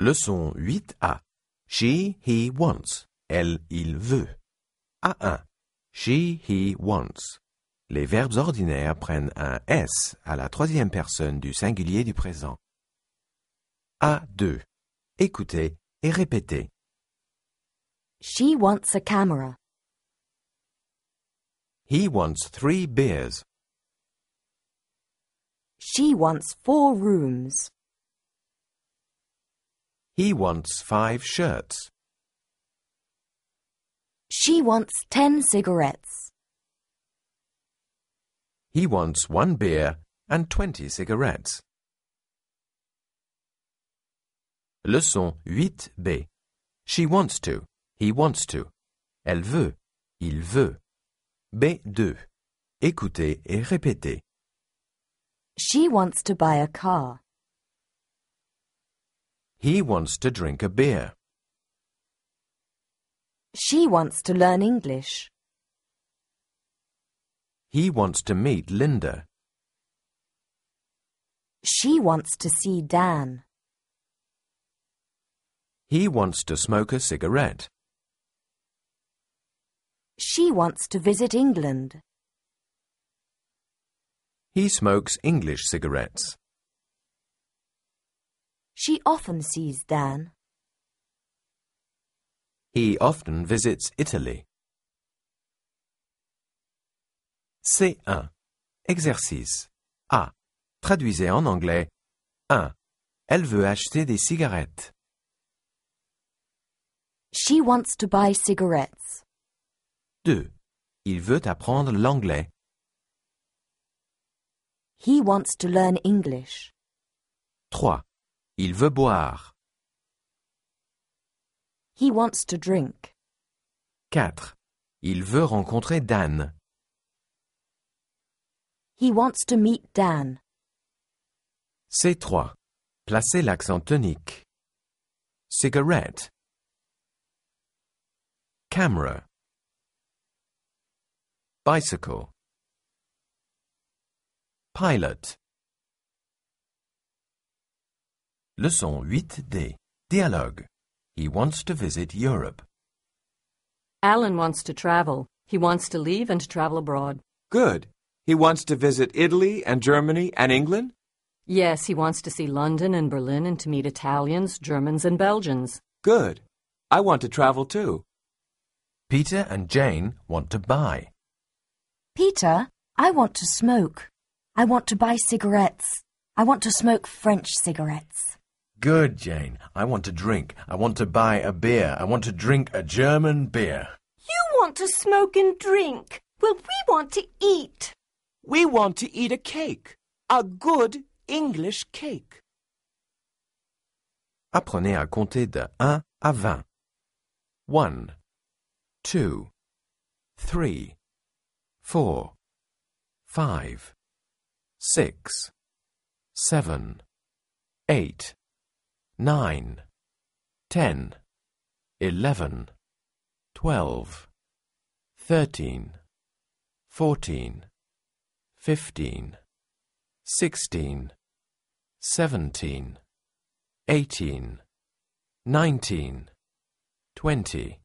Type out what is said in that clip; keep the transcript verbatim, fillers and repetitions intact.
Leçon huit A. She, he, wants. Elle, il, veut. A un. She, he, wants. Les verbes ordinaires prennent un S à la troisième personne du singulier du présent. A deux. Écoutez et répétez. She wants a camera. He wants three beers. She wants four rooms. He wants five shirts. She wants ten cigarettes. He wants one beer and twenty cigarettes. Leçon huit B. She wants to. He wants to. Elle veut. Il veut. B deux. Écoutez et répétez. She wants to buy a car. He wants to drink a beer. She wants to learn English. He wants to meet Linda. She wants to see Dan. He wants to smoke a cigarette. She wants to visit England. He smokes English cigarettes. She often sees Dan. He often visits Italy. C un. Exercice. A. Traduisez en anglais. un. Elle veut acheter des cigarettes. She wants to buy cigarettes. deux. Il veut apprendre l'anglais. He wants to learn English. trois. Il veut boire. He wants to drink. quatre. Il veut rencontrer Dan. He wants to meet Dan. C trois. Placez l'accent tonique. Cigarette. Camera. Bicycle. Pilot. Leçon huit D. Dialogue. He wants to visit Europe. Alan wants to travel. He wants to leave and travel abroad. Good. He wants to visit Italy and Germany and England? Yes, he wants to see London and Berlin and to meet Italians, Germans, and Belgians. Good. I want to travel too. Peter and Jane want to buy. Peter, I want to smoke. I want to buy cigarettes. I want to smoke French cigarettes. Good, Jane. I want to drink. I want to buy a beer. I want to drink a German beer. You want to smoke and drink. Well, we want to eat. We want to eat a cake. A good English cake. Apprenez à compter de un à vingt. One, two, three, four, five, six, seven, eight, nine, ten, eleven, twelve, thirteen, fourteen, fifteen, sixteen, seventeen, eighteen, nineteen, twenty,